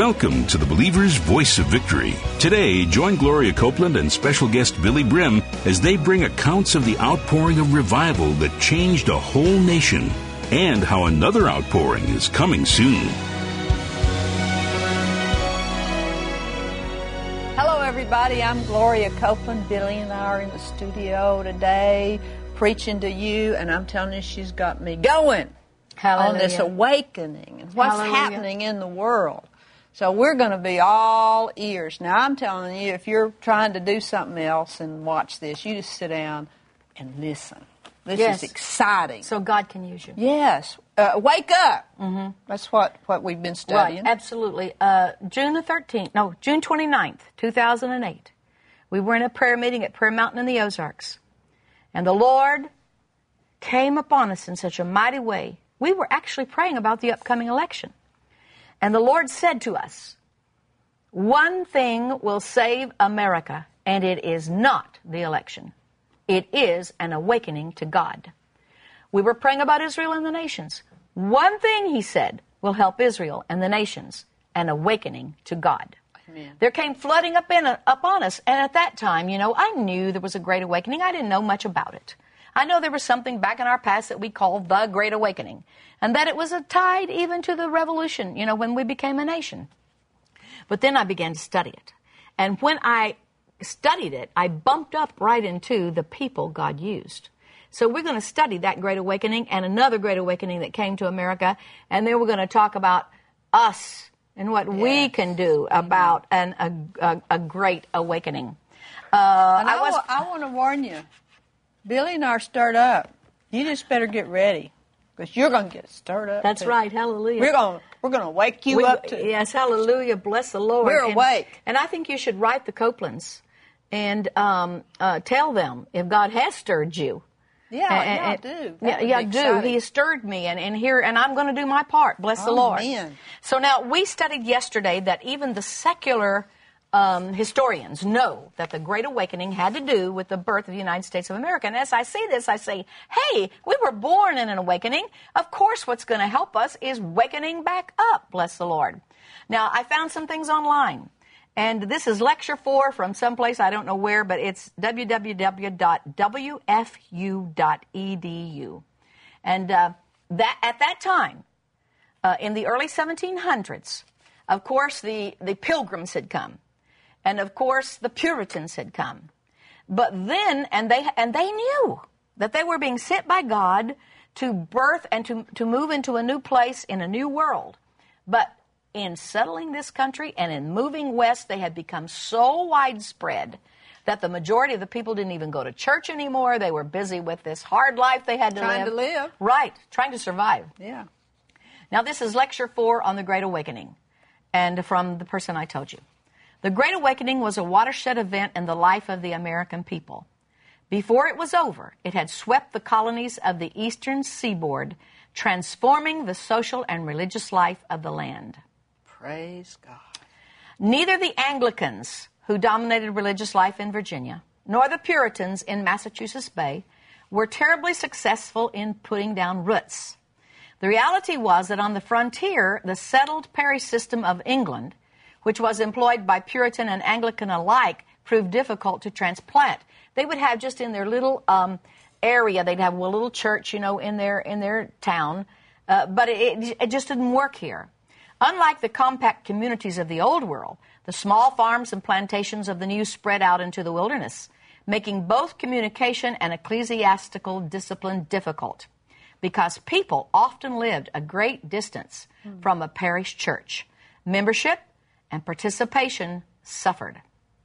Welcome to the Believer's Voice of Victory. Today, join Gloria Copeland and special guest Billy Brim as they bring accounts of the outpouring of revival that changed a whole nation and how another outpouring is coming soon. Hello, everybody. I'm Gloria Copeland. Billy and I are in the studio today preaching to you, and I'm telling you, she's got me going. Hallelujah. On this awakening and what's Hallelujah. happening in the world. So we're going to be all ears. Now, I'm telling you, if you're trying to do something else and watch this, you just sit down and listen. This Yes. is exciting. So God can use you. Yes. Wake up. Mm-hmm. That's what we've been studying. Right, absolutely. June 29th, 2008, we were in a prayer meeting at Prayer Mountain in the Ozarks. And the Lord came upon us in such a mighty way. We were actually praying about the upcoming election. And the Lord said to us, one thing will save America, and it is not the election. It is an awakening to God. We were praying about Israel and the nations. One thing, he said, will help Israel and the nations, an awakening to God. Amen. There came flooding upon us, and at that time, I knew there was a great awakening. I didn't know much about it. I know there was something back in our past that we called the Great Awakening, and that it was tied even to the revolution, when we became a nation. But then I began to study it. And when I studied it, I bumped up right into the people God used. So we're going to study that Great Awakening and another Great Awakening that came to America, and then we're going to talk about us and what we can do about a Great Awakening. I want to warn you. Billy and I are stirred up. You just better get ready, because you're going to get stirred up. That's too. right. Hallelujah. We're going to wake you up too. Yes, hallelujah. Bless the Lord. We're awake. And I think you should write the Copelands and tell them if God has stirred you. Yeah, I do. I do. He has stirred me, and I'm going to do my part. Bless the Lord. Amen. So now we studied yesterday that even the secular historians know that the Great Awakening had to do with the birth of the United States of America. And as I say this, I say, hey, we were born in an awakening. Of course, what's going to help us is wakening back up. Bless the Lord. Now, I found some things online. And this is lecture 4 from someplace, I don't know where, but it's www.wfu.edu. And at that time, in the early 1700s, of course, the Pilgrims had come. And of course, the Puritans had come. But then, and they knew that they were being sent by God to birth and to move into a new place in a new world. But in settling this country and in moving west, they had become so widespread that the majority of the people didn't even go to church anymore. They were busy with this hard life they had to live. Trying to live. Right, trying to survive. Yeah. Now, this is lecture 4 on the Great Awakening, and from the person I told you. The Great Awakening was a watershed event in the life of the American people. Before it was over, it had swept the colonies of the eastern seaboard, transforming the social and religious life of the land. Praise God. Neither the Anglicans, who dominated religious life in Virginia, nor the Puritans in Massachusetts Bay were terribly successful in putting down roots. The reality was that on the frontier, the settled parish system of England, which was employed by Puritan and Anglican alike, proved difficult to transplant. They would have just in their little area, they'd have a little church, in their town, but it just didn't work here. Unlike the compact communities of the Old World, the small farms and plantations of the New spread out into the wilderness, making both communication and ecclesiastical discipline difficult, because people often lived a great distance from a parish church. Membership and participation suffered.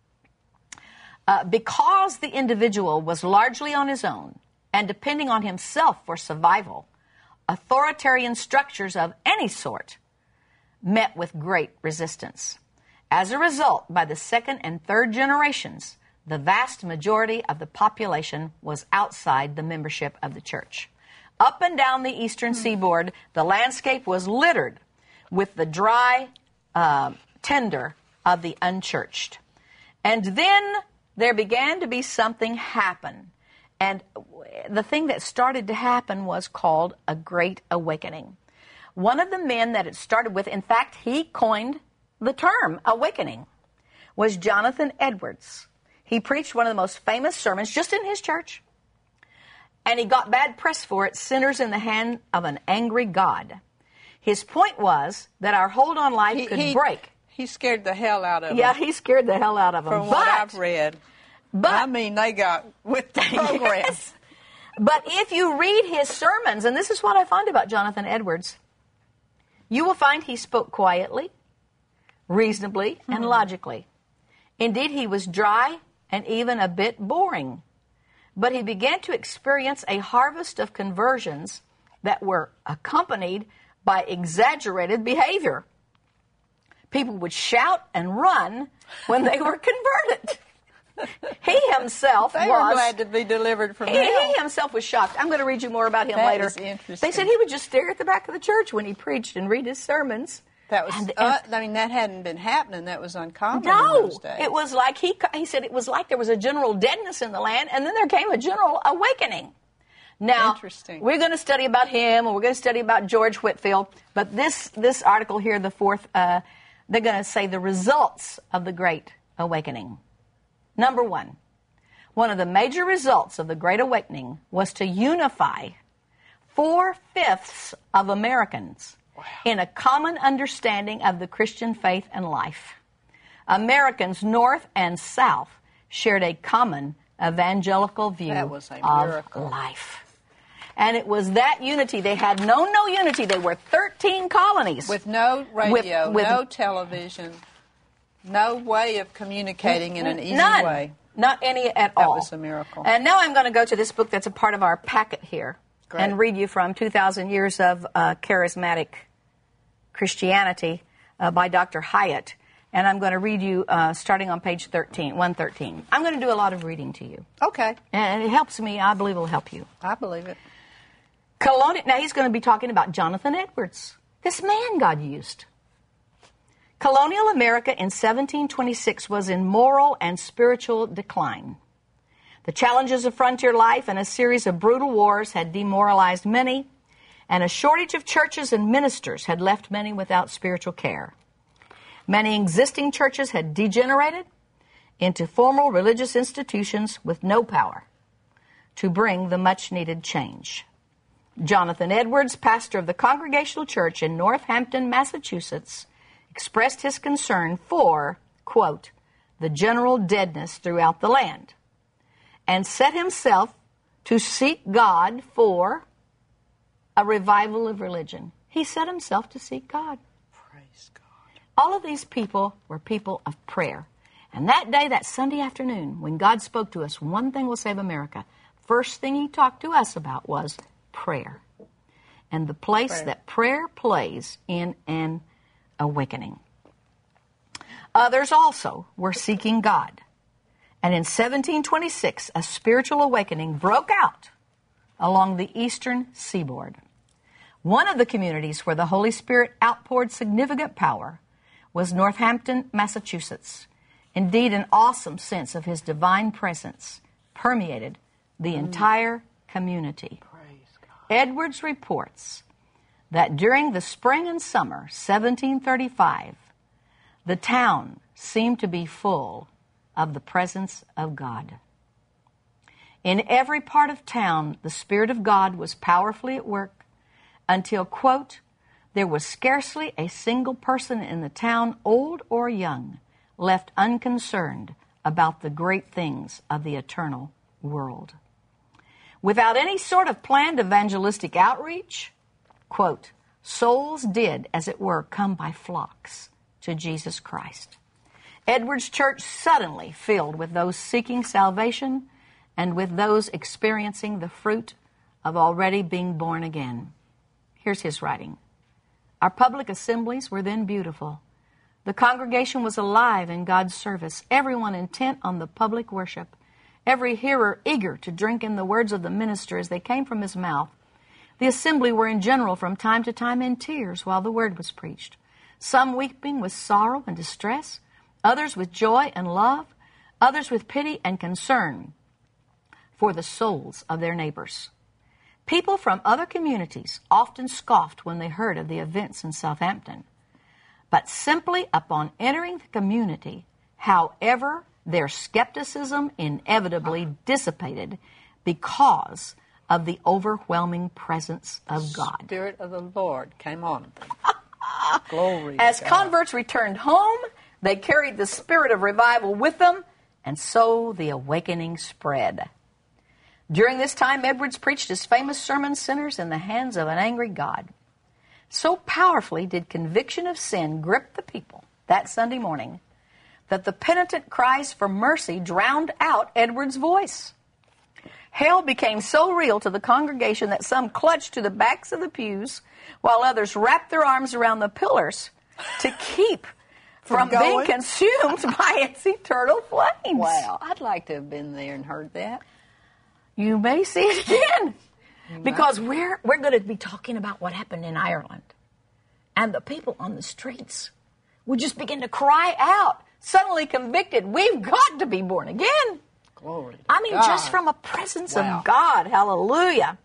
Because the individual was largely on his own and depending on himself for survival, authoritarian structures of any sort met with great resistance. As a result, by the second and third generations, the vast majority of the population was outside the membership of the church. Up and down the eastern seaboard, the landscape was littered with the dry tinder of the unchurched. And then there began to be something happen. And the thing that started to happen was called a Great Awakening. One of the men that it started with, in fact, he coined the term awakening was Jonathan Edwards. He preached one of the most famous sermons just in his church, and he got bad press for it, Sinners in the Hand of an Angry God. His point was that our hold on life could break. He scared the hell out of them. Yeah, he scared the hell out of them. From what I've read. But I mean, they got with the program. Yes. But if you read his sermons, and this is what I find about Jonathan Edwards, you will find he spoke quietly, reasonably, and logically. Indeed, he was dry and even a bit boring. But he began to experience a harvest of conversions that were accompanied by exaggerated behavior. People would shout and run when they were converted. He himself they were glad to be delivered from hell. He himself was shocked. I'm going to read you more about him later. That is interesting. They said he would just stare at the back of the church when he preached and read his sermons. That was, I mean, that hadn't been happening. That was uncommon in No, those days. it was like he said it was like there was a general deadness in the land, and then there came a general awakening. Now, we're going to study about him, and we're going to study about George Whitefield, but this article here, the fourth, they're going to say the results of the Great Awakening. Number one of the major results of the Great Awakening was to unify 4/5 of Americans in a common understanding of the Christian faith and life. Americans north and south shared a common evangelical view of life. And it was that unity. They had no unity. They were 13 colonies. With no radio, no television, no way of communicating in an easy way. Not any at all. That was a miracle. And now I'm going to go to this book that's a part of our packet here. Great. And read you from 2,000 Years of Charismatic Christianity by Dr. Hyatt. And I'm going to read you starting on page 113. I'm going to do a lot of reading to you. Okay. And it helps me. I believe it will help you. I believe it. Now he's going to be talking about Jonathan Edwards, this man God used. Colonial America in 1726 was in moral and spiritual decline. The challenges of frontier life and a series of brutal wars had demoralized many, and a shortage of churches and ministers had left many without spiritual care. Many existing churches had degenerated into formal religious institutions with no power to bring the much-needed change. Jonathan Edwards, pastor of the Congregational Church in Northampton, Massachusetts, expressed his concern for, quote, the general deadness throughout the land, and set himself to seek God for a revival of religion. He set himself to seek God. Praise God. All of these people were people of prayer. And that day, that Sunday afternoon, when God spoke to us, one thing will save America, first thing he talked to us about was prayer. And the place that prayer plays in an awakening. Others also were seeking God. And in 1726, a spiritual awakening broke out along the eastern seaboard. One of the communities where the Holy Spirit outpoured significant power was Northampton, Massachusetts. Indeed, an awesome sense of his divine presence permeated the entire community. Edwards reports that during the spring and summer 1735, the town seemed to be full of the presence of God. In every part of town, the Spirit of God was powerfully at work until, quote, there was scarcely a single person in the town, old or young, left unconcerned about the great things of the eternal world. Without any sort of planned evangelistic outreach, quote, souls did, as it were, come by flocks to Jesus Christ. Edwards Church suddenly filled with those seeking salvation and with those experiencing the fruit of already being born again. Here's his writing. Our public assemblies were then beautiful. The congregation was alive in God's service, everyone intent on the public worship, every hearer eager to drink in the words of the minister as they came from his mouth. The assembly were in general from time to time in tears while the word was preached, some weeping with sorrow and distress, others with joy and love, others with pity and concern for the souls of their neighbors. People from other communities often scoffed when they heard of the events in Southampton. but simply upon entering the community. However, their skepticism inevitably dissipated because of the overwhelming presence of God. Spirit of the Lord came on them. Glory As to God. converts returned home, they carried the spirit of revival with them, and so the awakening spread. During this time, Edwards preached his famous sermon, Sinners in the Hands of an Angry God. So powerfully did conviction of sin grip the people that Sunday morning that the penitent cries for mercy drowned out Edwards' voice. Hell became so real to the congregation that some clutched to the backs of the pews while others wrapped their arms around the pillars to keep from being consumed by its eternal flames. Wow, I'd like to have been there and heard that. You may see it again. Because we're going to be talking about what happened in Ireland. And the people on the streets would just begin to cry out, suddenly convicted, we've got to be born again. Glory to I mean, God. just from a presence of God. Hallelujah.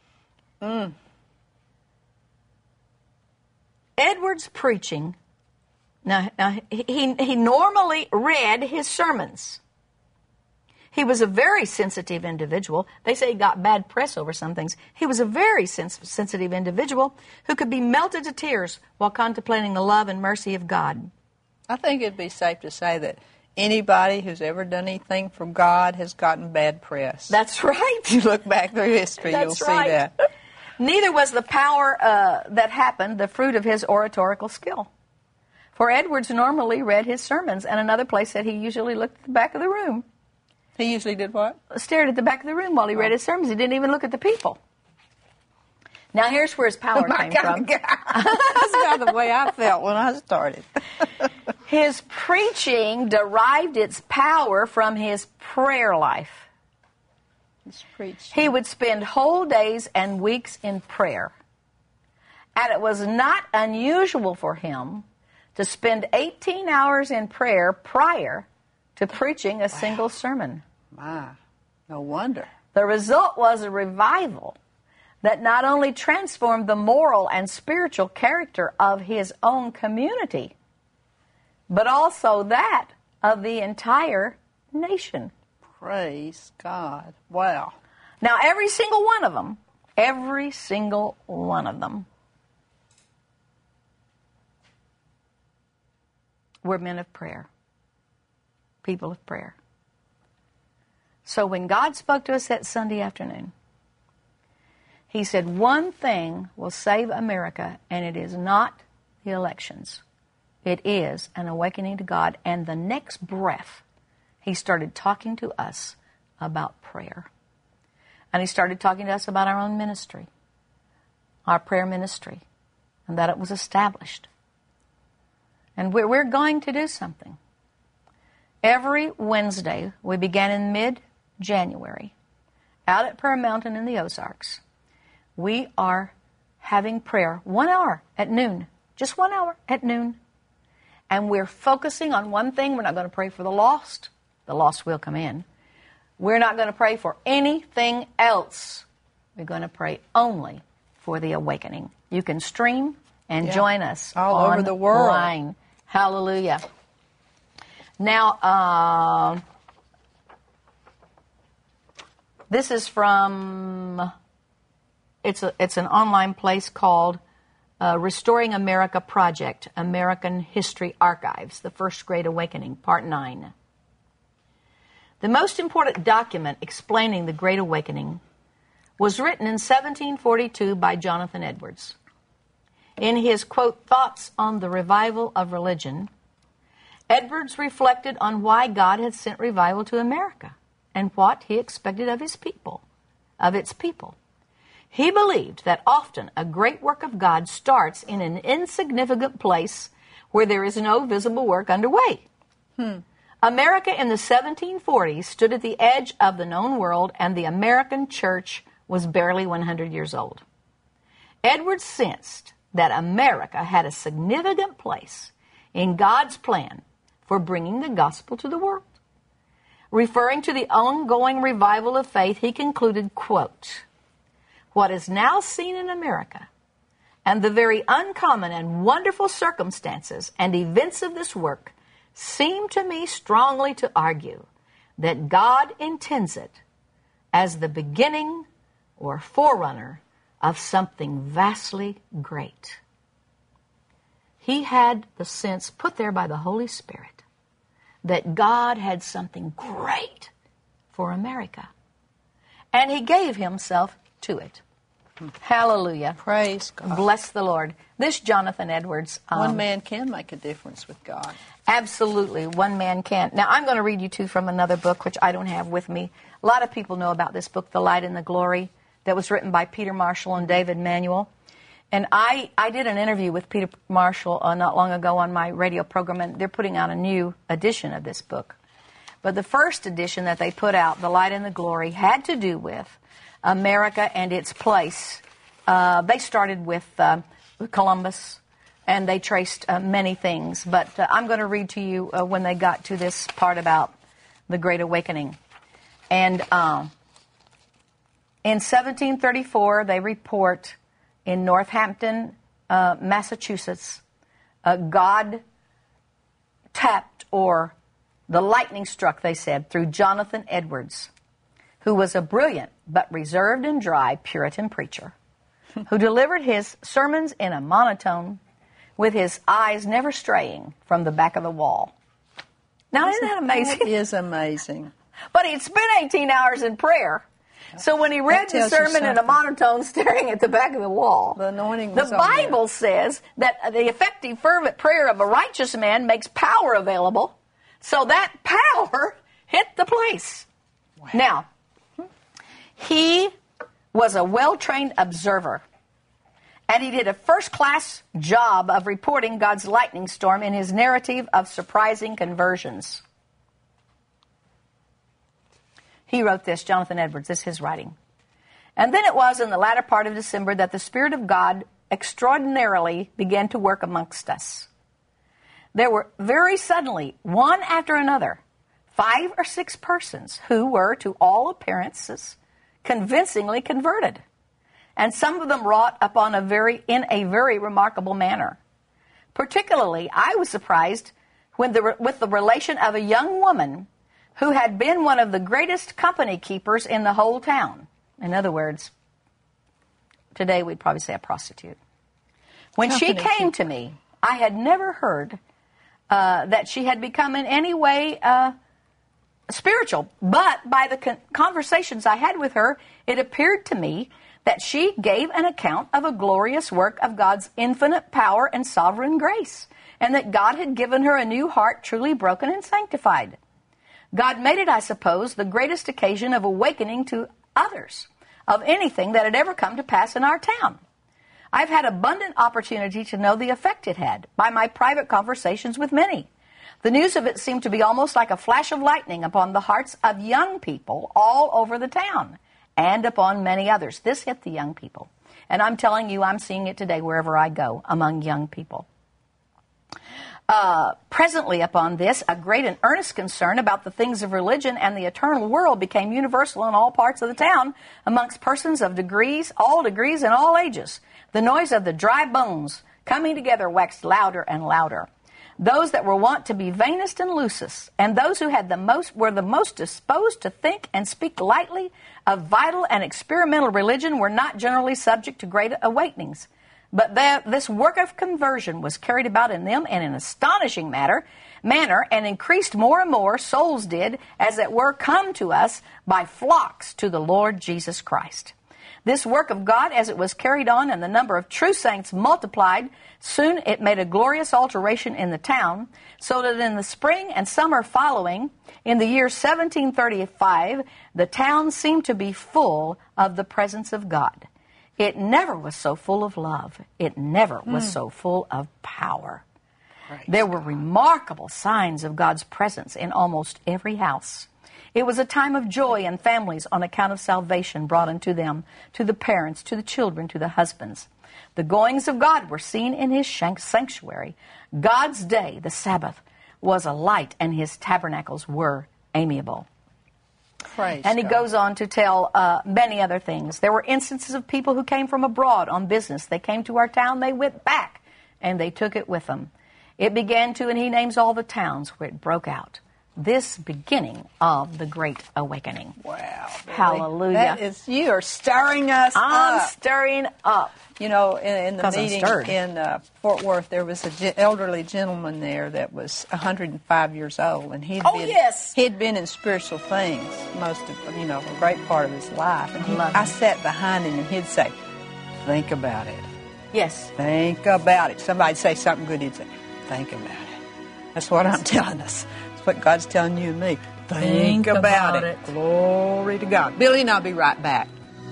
Edwards' preaching, now he normally read his sermons. He was a very sensitive individual. They say he got bad press over some things. He was a very sensitive individual who could be melted to tears while contemplating the love and mercy of God. I think it'd be safe to say that anybody who's ever done anything from God has gotten bad press. That's right. If you look back through history, you'll see that. Neither was the power that happened the fruit of his oratorical skill. For Edwards normally read his sermons, and another place said he usually looked at the back of the room. He usually did what? Stared at the back of the room while he read his sermons. He didn't even look at the people. Now, here's where his power came from. That's kind of the way I felt when I started. His preaching derived its power from his prayer life. He would spend whole days and weeks in prayer. And it was not unusual for him to spend 18 hours in prayer prior to preaching a single sermon. My, no wonder. The result was a revival that not only transformed the moral and spiritual character of his own community, but also that of the entire nation. Praise God. Wow. Now, every single one of them were men of prayer, people of prayer. So when God spoke to us that Sunday afternoon, He said, one thing will save America, and it is not the elections. It is an awakening to God. And the next breath, He started talking to us about prayer. And He started talking to us about our own ministry, our prayer ministry, and that it was established. And we're going to do something. Every Wednesday, we began in mid-January, out at Prayer Mountain in the Ozarks. We are having prayer 1 hour at noon, just 1 hour at noon. And we're focusing on one thing. We're not going to pray for the lost. The lost will come in. We're not going to pray for anything else. We're going to pray only for the awakening. You can stream and join us all over the world. Online. Hallelujah. Now, this is from, it's an online place called Restoring America Project, American History Archives, The First Great Awakening, Part 9. The most important document explaining the Great Awakening was written in 1742 by Jonathan Edwards. In his, quote, Thoughts on the Revival of Religion, Edwards reflected on why God had sent revival to America and what He expected of His people, of its people. He believed that often a great work of God starts in an insignificant place where there is no visible work underway. America in the 1740s stood at the edge of the known world, and the American church was barely 100 years old. Edwards sensed that America had a significant place in God's plan for bringing the gospel to the world. Referring to the ongoing revival of faith, he concluded, quote, what is now seen in America And the very uncommon and wonderful circumstances and events of this work seem to me strongly to argue that God intends it as the beginning or forerunner of something vastly great. He had the sense put there by the Holy Spirit that God had something great for America. And He gave Himself to it. Hallelujah. Praise God. Bless the Lord. This Jonathan Edwards. One man can make a difference with God. Absolutely. One man can. Now, I'm going to read you two from another book, which I don't have with me. A lot of people know about this book, The Light and the Glory, that was written by Peter Marshall and David Manuel. And I did an interview with Peter Marshall not long ago on my radio program, and they're putting out a new edition of this book. But the first edition that they put out, The Light and the Glory, had to do with America and its place. They started with Columbus, and they traced many things. But I'm going to read to you when they got to this part about the Great Awakening. And in 1734, they report in Northampton, Massachusetts, God tapped, or the lightning struck, they said, through Jonathan Edwards, who was a brilliant but reserved and dry Puritan preacher, who delivered his sermons in a monotone, with his eyes never straying from the back of the wall. Now, isn't that amazing? That is amazing. But he'd spent 18 hours in prayer. So when he read the sermon in a monotone, staring at the back of the wall, the anointing was the Bible says that the effective, fervent prayer of a righteous man makes power available. So that power hit the place. Wow. Now, he was a well-trained observer, and he did a first-class job of reporting God's lightning storm in his narrative of surprising conversions. He wrote this, Jonathan Edwards, this is his writing. And then it was in the latter part of December that the Spirit of God extraordinarily began to work amongst us. There were very suddenly, one after another, 5 or 6 persons who were, to all appearances, convincingly converted. And some of them wrought upon in a very remarkable manner. Particularly, I was surprised with the relation of a young woman who had been one of the greatest company keepers in the whole town. In other words, today we'd probably say a prostitute. When she came to me, I had never heard that she had become in any way spiritual. But by the conversations I had with her, it appeared to me that she gave an account of a glorious work of God's infinite power and sovereign grace, and that God had given her a new heart truly broken and sanctified. God made it, I suppose, the greatest occasion of awakening to others of anything that had ever come to pass in our town. I've had abundant opportunity to know the effect it had by my private conversations with many. The news of it seemed to be almost like a flash of lightning upon the hearts of young people all over the town and upon many others. This hit the young people. And I'm telling you, I'm seeing it today wherever I go among young people. Presently upon this, a great and earnest concern about the things of religion and the eternal world became universal in all parts of the town amongst persons of all degrees and all ages. The noise of the dry bones coming together waxed louder and louder. Those that were wont to be vainest and loosest, and those who had were the most disposed to think and speak lightly of vital and experimental religion were not generally subject to great awakenings. But this work of conversion was carried about in them in an astonishing manner, and increased more and more, souls did, as it were, come to us by flocks to the Lord Jesus Christ. This work of God, as it was carried on and the number of true saints multiplied, soon it made a glorious alteration in the town, so that in the spring and summer following, in the year 1735, the town seemed to be full of the presence of God. It never was so full of love. It never was so full of power. There were remarkable signs of God's presence in almost every house. It was a time of joy in families on account of salvation brought unto them, to the parents, to the children, to the husbands. The goings of God were seen in his sanctuary. God's day, the Sabbath, was a light, and his tabernacles were amiable. Praise And he God. goes on to tell many other things. There were instances of people who came from abroad on business. They came to our town, they went back, and they took it with them. It began to, and he names all the towns where it broke out. This beginning of the Great Awakening. Wow. Billy. Hallelujah. That is, you are stirring us I'm up. stirring up. You know, in the 'Cause I'm meeting stirred. in Fort Worth, there was an elderly gentleman there that was 105 years old, and Oh, yes. he'd been in spiritual things most of, a great part of his life. And Love I him. sat behind him, and he'd say, "Think about it. Yes. Think about it." Somebody'd say something good, he'd say, "Think about it." That's what I'm telling us. That's what God's telling you and me. Think about it. Glory to God. Billy and I'll be right back.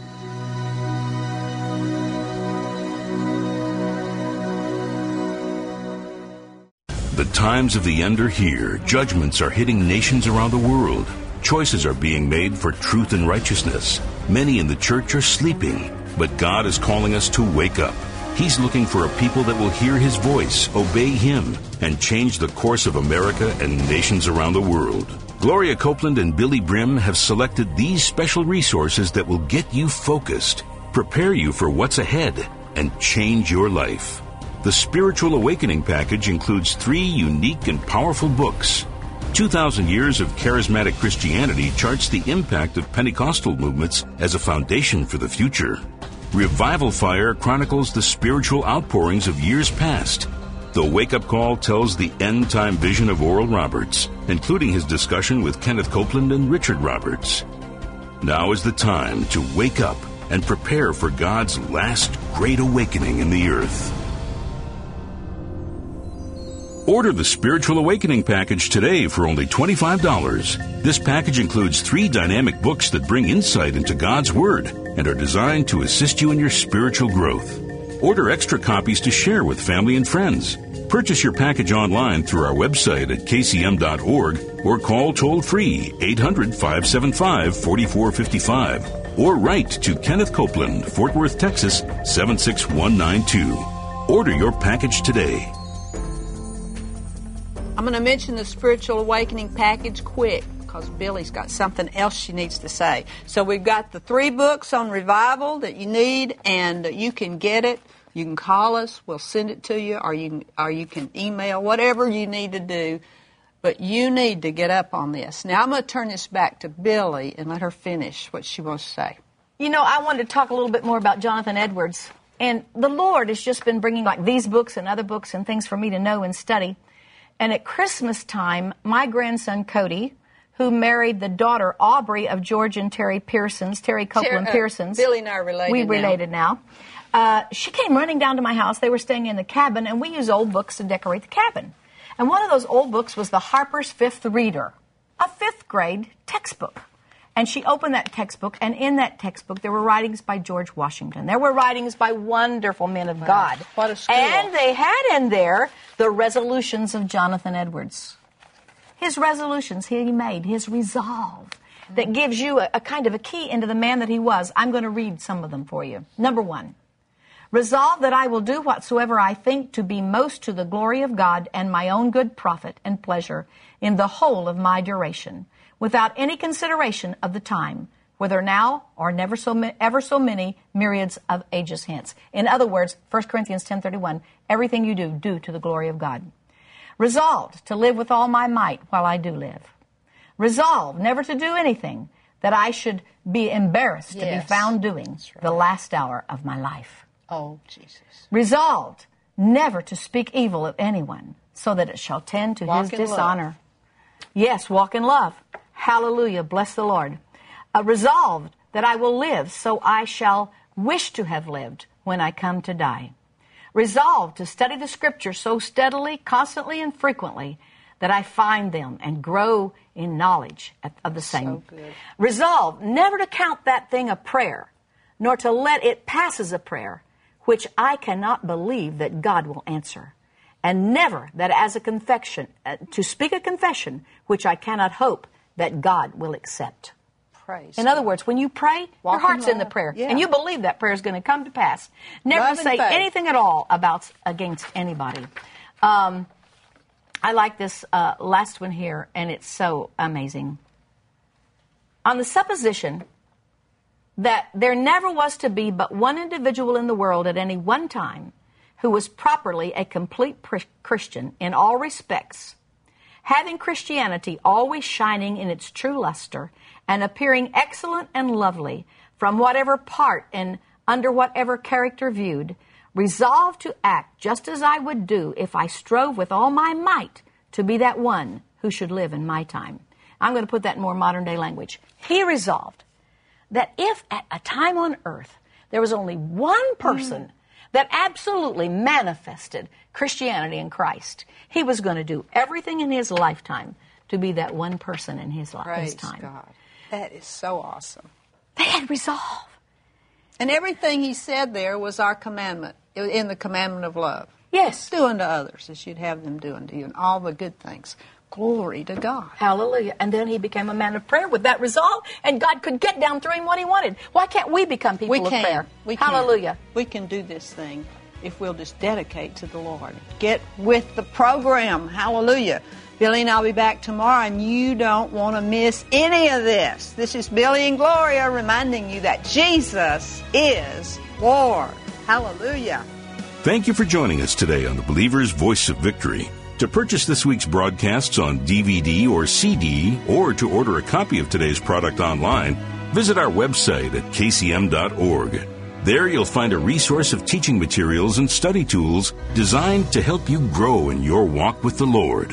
The times of the end are here. Judgments are hitting nations around the world. Choices are being made for truth and righteousness. Many in the church are sleeping, but God is calling us to wake up. He's looking for a people that will hear His voice, obey Him, and change the course of America and nations around the world. Gloria Copeland and Billy Brim have selected these special resources that will get you focused, prepare you for what's ahead, and change your life. The Spiritual Awakening Package includes 3 unique and powerful books. 2,000 Years of Charismatic Christianity charts the impact of Pentecostal movements as a foundation for the future. Revival Fire chronicles the spiritual outpourings of years past. The Wake Up Call tells the end-time vision of Oral Roberts, including his discussion with Kenneth Copeland and Richard Roberts. Now is the time to wake up and prepare for God's last great awakening in the earth. Order the Spiritual Awakening Package today for only $25. This package includes 3 dynamic books that bring insight into God's Word and are designed to assist you in your spiritual growth. Order extra copies to share with family and friends. Purchase your package online through our website at kcm.org or call toll-free 800-575-4455 or write to Kenneth Copeland, Fort Worth, Texas 76192. Order your package today. I'm going to mention the Spiritual Awakening Package quick because Billy's got something else she needs to say. So we've got the 3 books on revival that you need, and you can get it. You can call us. We'll send it to you, or you can email, whatever you need to do. But you need to get up on this. Now, I'm going to turn this back to Billy and let her finish what she wants to say. You know, I wanted to talk a little bit more about Jonathan Edwards. And the Lord has just been bringing like these books and other books and things for me to know and study. And at Christmas time, my grandson Cody, who married the daughter Aubrey of George and Terry Pearsons, Terry Copeland Pearsons. Billy and I are related We now. related now. She came running down to my house. They were staying in the cabin, and we use old books to decorate the cabin. And one of those old books was the Harper's Fifth Reader, a 5th grade textbook. And she opened that textbook, and in that textbook there were writings by George Washington. There were writings by wonderful men of God. What a school. And they had in there the resolutions of Jonathan Edwards. His resolutions he made, his resolve, that gives you a kind of a key into the man that he was. I'm going to read some of them for you. Number 1, resolve that I will do whatsoever I think to be most to the glory of God and my own good profit and pleasure in the whole of my duration, without any consideration of the time, whether now or ever so many myriads of ages hence. In other words, 1 Corinthians 10:31, everything you do to the glory of God. Resolved to live with all my might while I do live. Resolved never to do anything that I should be embarrassed to be found doing the last hour of my life. Oh, Jesus. Resolved never to speak evil of anyone, so that it shall tend to Walk his in dishonor. Yes, walk in love. Hallelujah. Bless the Lord. Resolved that I will live so I shall wish to have lived when I come to die. Resolved to study the Scripture so steadily, constantly, and frequently that I find them and grow in knowledge of the same. So good. Resolved never to count that thing a prayer, nor to let it pass as a prayer, which I cannot believe that God will answer. And never that as a confession, to speak a confession which I cannot hope that God will accept. Praise In other words, when you pray, Walk your heart's in in the love. prayer, Yeah. and you believe that prayer is going to come to pass. Never Love to and say faith. anything at all against anybody. I like this last one here, and it's so amazing. on the supposition that there never was to be but one individual in the world at any one time who was properly a complete Christian in all respects, having Christianity always shining in its true luster and appearing excellent and lovely from whatever part and under whatever character viewed, resolved to act just as I would do if I strove with all my might to be that one who should live in my time. I'm going to put that in more modern day language. He resolved that if at a time on earth there was only one person that absolutely manifested Christianity in Christ, he was going to do everything in his lifetime to be that one person in his time. Praise God. That is so awesome. They had resolve. And everything he said there was our commandment, in the commandment of love. Yes. Do unto others as you'd have them do unto you, and all the good things. Glory to God. Hallelujah. And then he became a man of prayer with that resolve, and God could get down through him what he wanted. Why can't we become people of prayer? We can. Hallelujah. We can do this thing if we'll just dedicate to the Lord. Get with the program. Hallelujah. Billy and I'll be back tomorrow, and you don't want to miss any of this. This is Billy and Gloria reminding you that Jesus is Lord. Hallelujah. Thank you for joining us today on the Believer's Voice of Victory. To purchase this week's broadcasts on DVD or CD, or to order a copy of today's product online, visit our website at kcm.org. There you'll find a resource of teaching materials and study tools designed to help you grow in your walk with the Lord.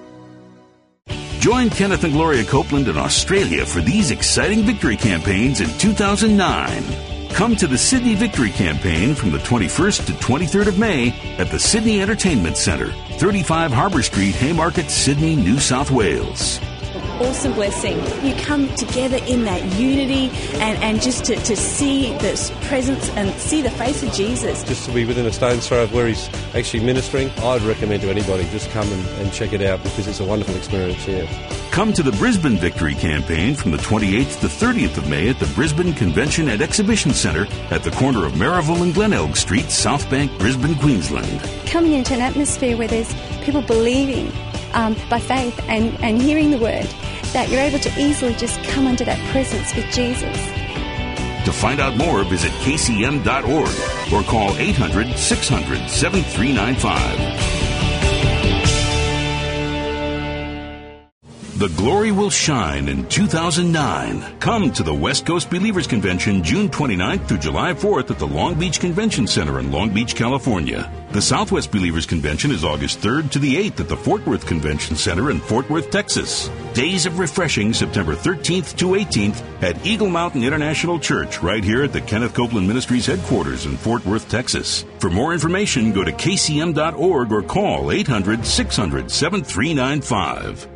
Join Kenneth and Gloria Copeland in Australia for these exciting victory campaigns in 2009. Come to the Sydney Victory Campaign from the 21st to 23rd of May at the Sydney Entertainment Centre, 35 Harbour Street, Haymarket, Sydney, New South Wales. Awesome blessing. You come together in that unity and just to see this presence and see the face of Jesus. Just to be within a stone's throw of where he's actually ministering, I'd recommend to anybody just come and check it out because it's a wonderful experience here. Come to the Brisbane Victory Campaign from the 28th to 30th of May at the Brisbane Convention and Exhibition Centre at the corner of Maryville and Glenelg Street, South Bank, Brisbane, Queensland. Coming into an atmosphere where there's people believing by faith and hearing the word, that you're able to easily just come under that presence with Jesus. To find out more, visit kcm.org or call 800-600-7395. The glory will shine in 2009. Come to the West Coast Believers Convention June 29th through July 4th at the Long Beach Convention Center in Long Beach, California. The Southwest Believers Convention is August 3rd to the 8th at the Fort Worth Convention Center in Fort Worth, Texas. Days of Refreshing September 13th to 18th at Eagle Mountain International Church right here at the Kenneth Copeland Ministries headquarters in Fort Worth, Texas. For more information, go to kcm.org or call 800-600-7395.